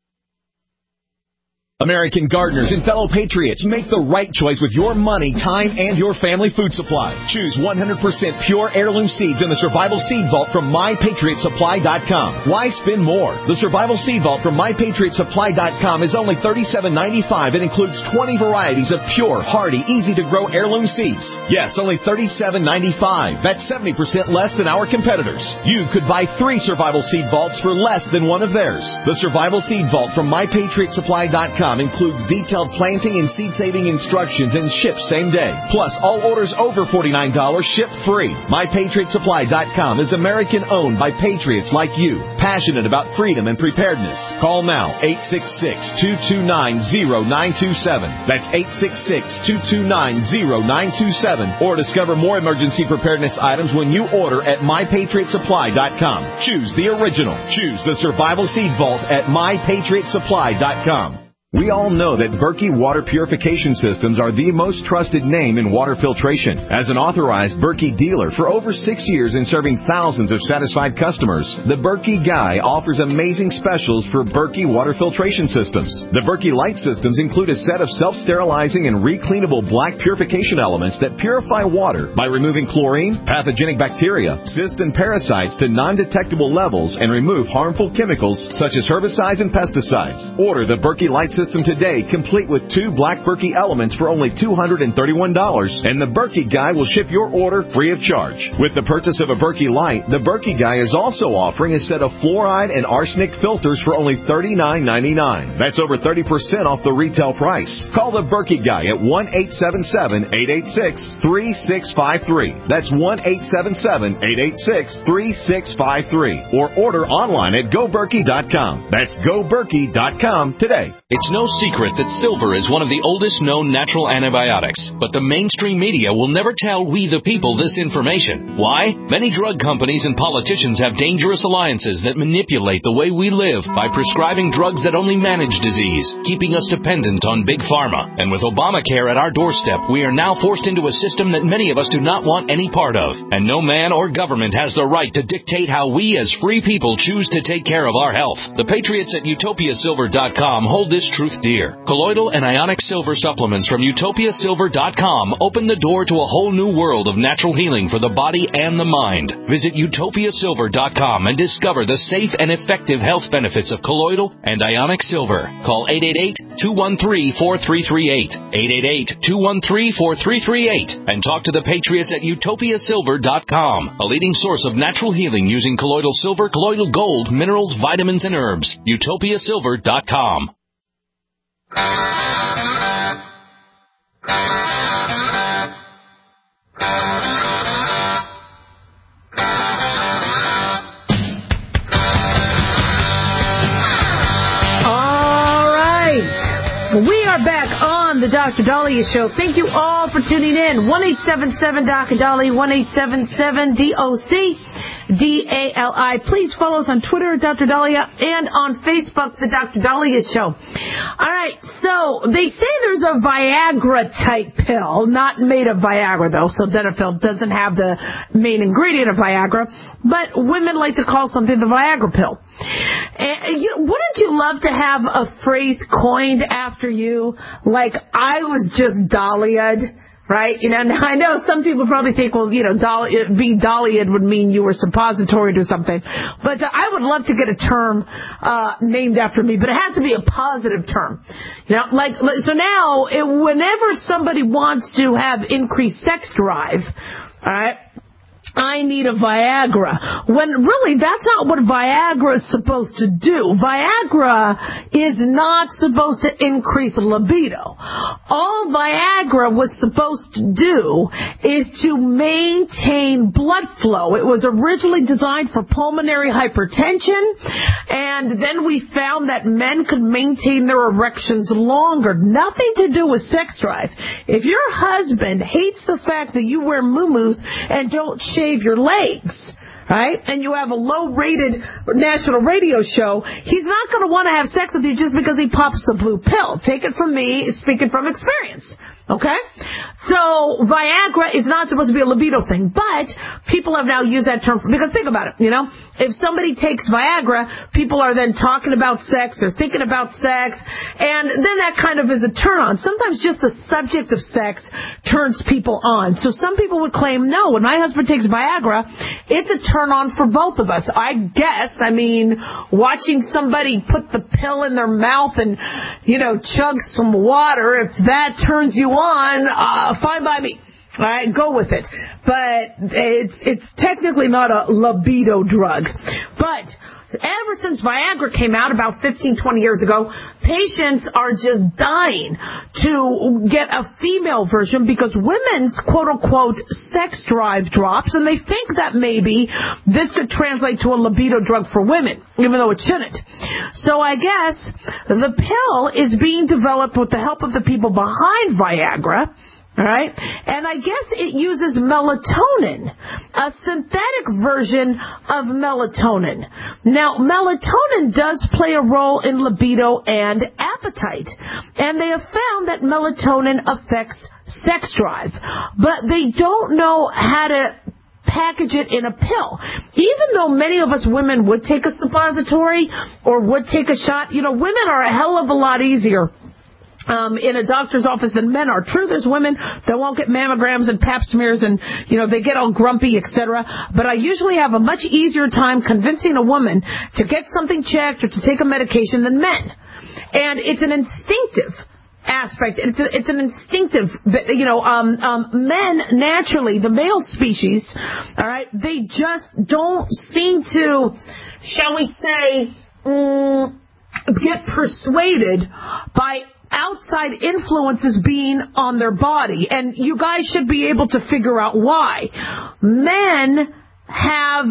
American gardeners and fellow patriots, make the right choice with your money, time, and your family food supply. Choose 100% pure heirloom seeds in the Survival Seed Vault from MyPatriotSupply.com. Why spend more? The Survival Seed Vault from MyPatriotSupply.com is only $37.95 and includes 20 varieties of pure, hardy, easy-to-grow heirloom seeds. Yes, only $37.95. That's 70% less than our competitors. You could buy 3 Survival Seed Vaults for less than one of theirs. The Survival Seed Vault from MyPatriotSupply.com includes detailed planting and seed-saving instructions and ships same day. Plus, all orders over $49 ship free. MyPatriotSupply.com is American-owned by patriots like you, passionate about freedom and preparedness. Call now, 866-229-0927. That's 866-229-0927. Or discover more emergency preparedness items when you order at MyPatriotSupply.com. Choose the original. Choose the Survival Seed Vault at MyPatriotSupply.com. We all know that Berkey Water Purification Systems are the most trusted name in water filtration. As an authorized Berkey dealer for over 6 years and serving thousands of satisfied customers, the Berkey Guy offers amazing specials for Berkey Water Filtration Systems. The Berkey Light Systems include a set of self-sterilizing and recleanable black purification elements that purify water by removing chlorine, pathogenic bacteria, cysts, and parasites to non-detectable levels and remove harmful chemicals such as herbicides and pesticides. Order the Berkey Light System today, complete with 2 black Berkey elements for only $231, and the Berkey Guy will ship your order free of charge. With the purchase of a Berkey Light, the Berkey Guy is also offering a set of fluoride and arsenic filters for only $39.99. That's over 30% off the retail price. Call the Berkey Guy at 1-877-886-3653. That's 1-877-886-3653. Or order online at GoBerkey.com. That's GoBerkey.com today. It's no secret that silver is one of the oldest known natural antibiotics, but the mainstream media will never tell we the people this information. Why? Many drug companies and politicians have dangerous alliances that manipulate the way we live by prescribing drugs that only manage disease, keeping us dependent on big pharma. And with Obamacare at our doorstep, we are now forced into a system that many of us do not want any part of. And no man or government has the right to dictate how we as free people choose to take care of our health. The patriots at UtopiaSilver.com hold this truth dear. Colloidal and ionic silver supplements from UtopiaSilver.com open the door to a whole new world of natural healing for the body and the mind. Visit UtopiaSilver.com and discover the safe and effective health benefits of colloidal and ionic silver. Call 888-213-4338. 888-213-4338 and talk to the patriots at UtopiaSilver.com, a leading source of natural healing using colloidal silver, colloidal gold, minerals, vitamins, and herbs. UtopiaSilver.com. We are back on the Dr. Dahlia Show. Thank you all for tuning in. 1-877-Dr. 1-877-DOC-DALI. Please follow us on Twitter at Dr. Dahlia and on Facebook, the Dr. Dahlia Show. All right, so they say there's a Viagra-type pill, not made of Viagra, though, so Denafil doesn't have the main ingredient of Viagra, but women like to call something the Viagra pill. Wouldn't you love to have a phrase coined after you, like, I was just Dahlia'd, right? You know, now I know some people probably think, well, you know, being Dahlia'd would mean you were suppository or something. But I would love to get a term named after me, but it has to be a positive term. You know, like, so now, whenever somebody wants to have increased sex drive, all right, I need a Viagra, when really that's not what Viagra is supposed to do. Viagra is not supposed to increase libido. All Viagra was supposed to do is to maintain blood flow. It was originally designed for pulmonary hypertension, and then we found that men could maintain their erections longer. Nothing to do with sex drive. If your husband hates the fact that you wear muumuus and don't shave your legs, right, and you have a low-rated national radio show, he's not going to want to have sex with you just because he pops the blue pill. Take it from me, speaking from experience. Okay? So Viagra is not supposed to be a libido thing, but people have now used that term because think about it, if somebody takes Viagra, people are then talking about sex, they're thinking about sex, and then that kind of is a turn on. Sometimes just the subject of sex turns people on. So some people would claim, no, when my husband takes Viagra, it's a turn on for both of us. I guess, watching somebody put the pill in their mouth and, chug some water, if that turns you on, fine by me. All right, go with it. But it's technically not a libido drug. But ever since Viagra came out about 15, 20 years ago, patients are just dying to get a female version because women's quote-unquote sex drive drops, and they think that maybe this could translate to a libido drug for women, even though it shouldn't. So I guess the pill is being developed with the help of the people behind Viagra. All right? And I guess it uses melatonin, a synthetic version of melatonin. Now, melatonin does play a role in libido and appetite. And they have found that melatonin affects sex drive. But they don't know how to package it in a pill. Even though many of us women would take a suppository or would take a shot, women are a hell of a lot easier in a doctor's office than men are. True, there's women that won't get mammograms and pap smears and, they get all grumpy, etc. But I usually have a much easier time convincing a woman to get something checked or to take a medication than men. And it's an instinctive aspect. It's an instinctive, men naturally, the male species, all right, they just don't seem to, shall we say, get persuaded by outside influences being on their body. And you guys should be able to figure out why. Men have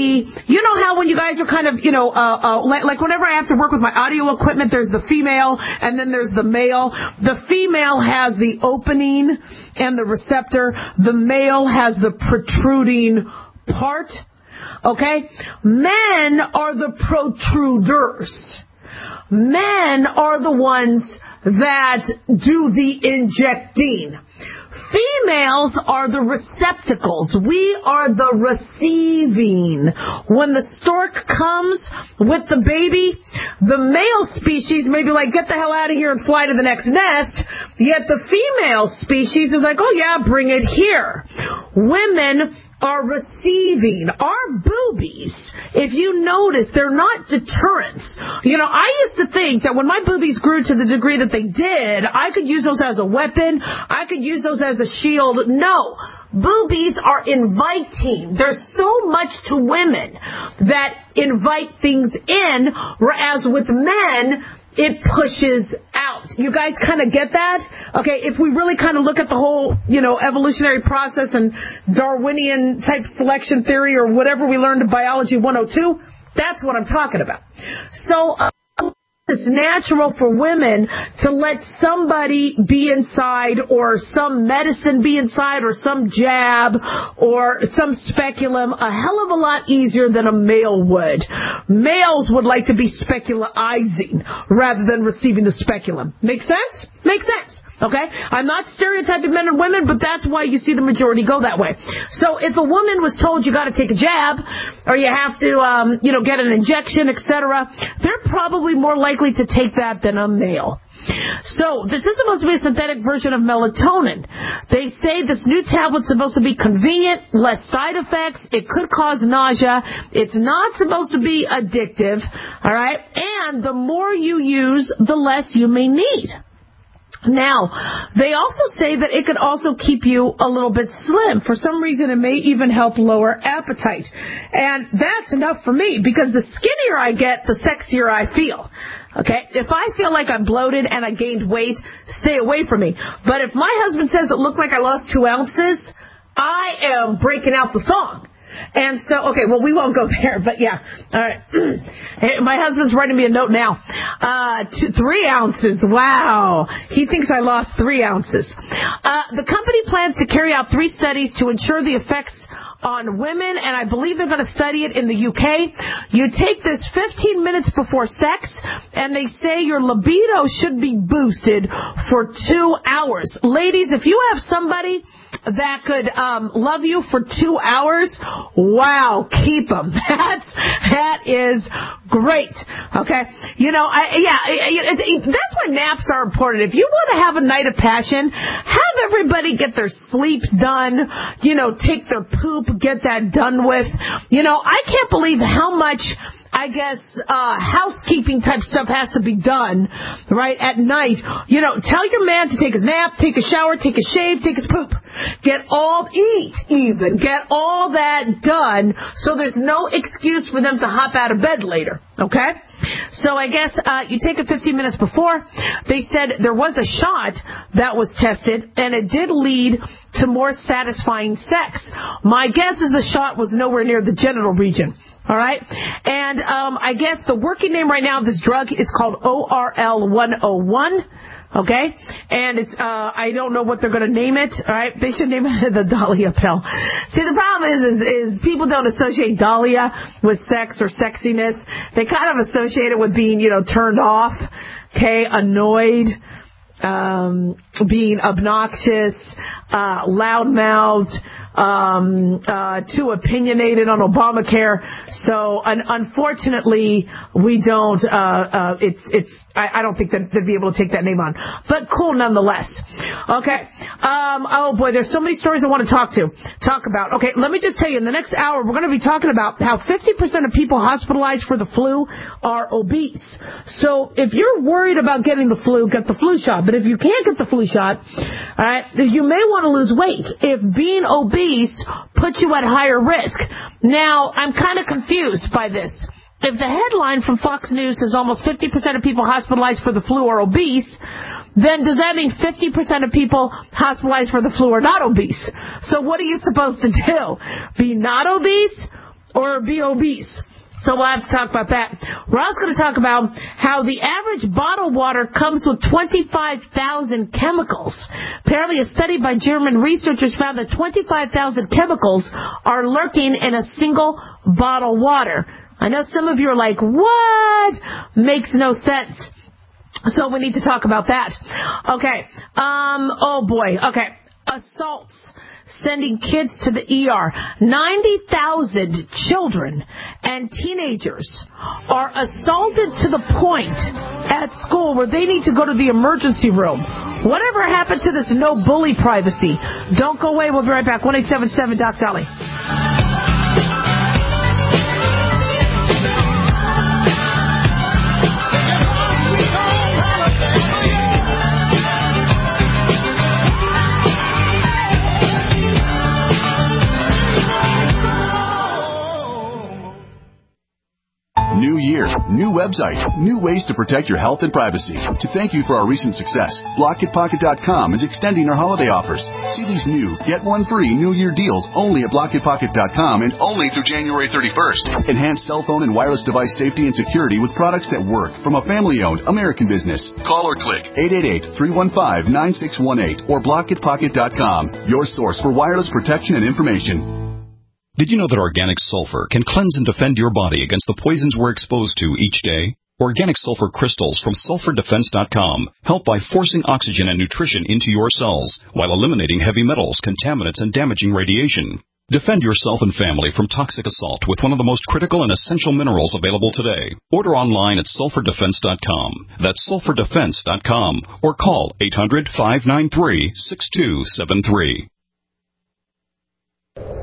how when you guys are kind of, like whenever I have to work with my audio equipment, there's the female and then there's the male. The female has the opening and the receptor. The male has the protruding part. Okay? Men are the protruders. Men are the ones that do the injecting. Females are the receptacles. We are the receiving. When the stork comes with the baby, the male species may be like, get the hell out of here and fly to the next nest. Yet the female species is like, oh yeah, bring it here. Women are receiving. Our boobies, if you notice, they're not deterrents. I used to think that when my boobies grew to the degree that they did, I could use those as a weapon. I could use those as a shield. No. Boobies are inviting. There's so much to women that invite things in, whereas with men, it pushes out. You guys kind of get that? Okay, if we really kind of look at the whole, evolutionary process and Darwinian type selection theory or whatever we learned in Biology 102, that's what I'm talking about. So, it's natural for women to let somebody be inside or some medicine be inside or some jab or some speculum a hell of a lot easier than a male would. Males would like to be speculizing rather than receiving the speculum. Make sense? Makes sense. Okay? I'm not stereotyping men and women, but that's why you see the majority go that way. So if a woman was told you got to take a jab or you have to, get an injection, etc., they're probably more likely to take that than a male. So this is supposed to be a synthetic version of melatonin. They say this new tablet's supposed to be convenient, less side effects. It could cause nausea. It's not supposed to be addictive. All right? And the more you use, the less you may need. Now, they also say that it could also keep you a little bit slim. For some reason, it may even help lower appetite. And that's enough for me, because the skinnier I get, the sexier I feel. Okay? If I feel like I'm bloated and I gained weight, stay away from me. But if my husband says it looked like I lost 2 ounces, I am breaking out the thong. And so, okay, well, we won't go there, but yeah. All right. My husband's writing me a note now. 3 ounces. Wow. He thinks I lost 3 ounces. The company plans to carry out 3 studies to ensure the effects on women, and I believe they're going to study it in the UK. You take this 15 minutes before sex, and they say your libido should be boosted for 2 hours. Ladies, if you have somebody that could love you for 2 hours, wow, keep them. That is great. Okay, you know, that's why naps are important. If you want to have a night of passion, have everybody get their sleeps done. You know, take their poop, get that done with. You know, I can't believe how much, I guess, housekeeping type stuff has to be done, right, at night. You know, tell your man to take his nap, take a shower, take a shave, take his poop. Get all that done, so there's no excuse for them to hop out of bed later, okay? So I guess you take it 15 minutes before. They said there was a shot that was tested, and it did lead to more satisfying sex. My guess is the shot was nowhere near the genital region, all right? And I guess the working name right now of this drug is called ORL-101. Okay? And it's, I don't know what they're going to name it, alright? They should name it the Dahlia pill. See, the problem is people don't associate Dahlia with sex or sexiness. They kind of associate it with being, you know, turned off, okay, annoyed, being obnoxious, loudmouthed, too opinionated on Obamacare. So, unfortunately, we don't, I don't think that they'd be able to take that name on. But cool nonetheless. Okay. Oh boy, there's so many stories I want to talk about. Okay, let me just tell you, in the next hour, we're going to be talking about how 50% of people hospitalized for the flu are obese. So, if you're worried about getting the flu, get the flu shot. But if you can't get the flu shot, alright, you may want to lose weight. If being obese puts you at higher risk. Now, I'm kind of confused by this. If the headline from Fox News says almost 50% of people hospitalized for the flu are obese, then does that mean 50% of people hospitalized for the flu are not obese? So what are you supposed to do? Be not obese or be obese? So we'll have to talk about that. We're also going to talk about how the average bottled water comes with 25,000 chemicals. Apparently, a study by German researchers found that 25,000 chemicals are lurking in a single bottle of water. I know some of you are like, what? Makes no sense. So we need to talk about that. Okay. Oh boy. Okay. Assaults. Sending kids to the ER. 90,000 children and teenagers are assaulted to the point at school where they need to go to the emergency room. Whatever happened to this no bully privacy? Don't go away. We'll be right back. 1-877 Doc Dolly. New year, new website, new ways to protect your health and privacy. To thank you for our recent success, BlockItPocket.com is extending our holiday offers. See these new, get one free New Year deals only at BlockItPocket.com and only through January 31st. Enhance cell phone and wireless device safety and security with products that work from a family-owned American business. Call or click 888-315-9618 or BlockItPocket.com, your source for wireless protection and information. Did you know that organic sulfur can cleanse and defend your body against the poisons we're exposed to each day? Organic sulfur crystals from SulfurDefense.com help by forcing oxygen and nutrition into your cells while eliminating heavy metals, contaminants, and damaging radiation. Defend yourself and family from toxic assault with one of the most critical and essential minerals available today. Order online at SulfurDefense.com. That's SulfurDefense.com or call 800-593-6273.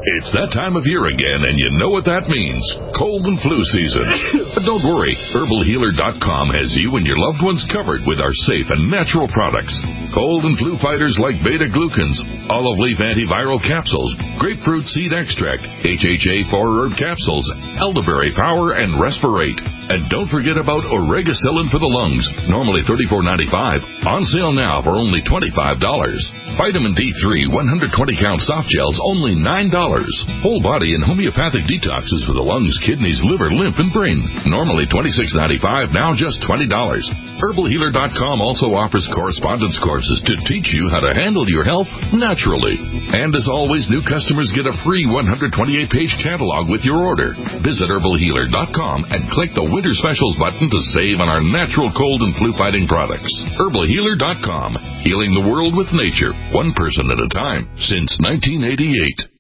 It's that time of year again, and you know what that means. Cold and flu season. But don't worry, HerbalHealer.com has you and your loved ones covered with our safe and natural products. Cold and flu fighters like beta-glucans, olive leaf antiviral capsules, grapefruit seed extract, HHA 4-herb capsules, elderberry power, and Respirate. And don't forget about Oregacillin for the lungs, normally $34.95. On sale now for only $25. Vitamin D3 120-count soft gels, only $9. Whole body and homeopathic detoxes for the lungs, kidneys, liver, lymph, and brain. Normally $26.95, now just $20. HerbalHealer.com also offers correspondence courses to teach you how to handle your health naturally. And as always, new customers get a free 128-page catalog with your order. Visit HerbalHealer.com and click the Winter Specials button to save on our natural cold and flu-fighting products. HerbalHealer.com, healing the world with nature, one person at a time, since 1988.